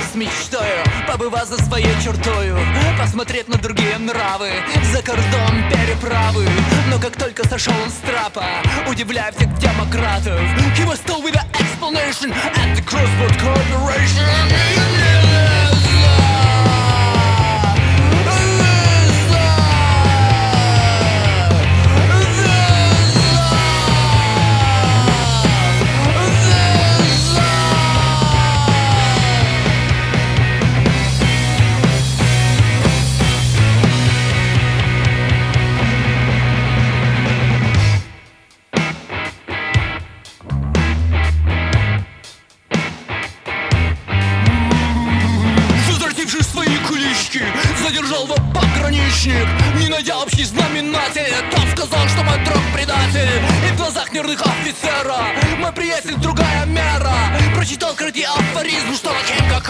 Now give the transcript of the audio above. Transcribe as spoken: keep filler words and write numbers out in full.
с мечтою побывать за своей чертою, посмотреть на другие нравы, за кордон переправы. Но как только сошел он с трапа, удивляя всех демократов, he was told with an explanation at the Crossroad Corporation. Задержал его пограничник, не найдя общий знаменатель. Тот сказал, что мой друг предатель, и в глазах нервных офицера мой приятель другая мера. Прочитал краткий афоризм, что таким как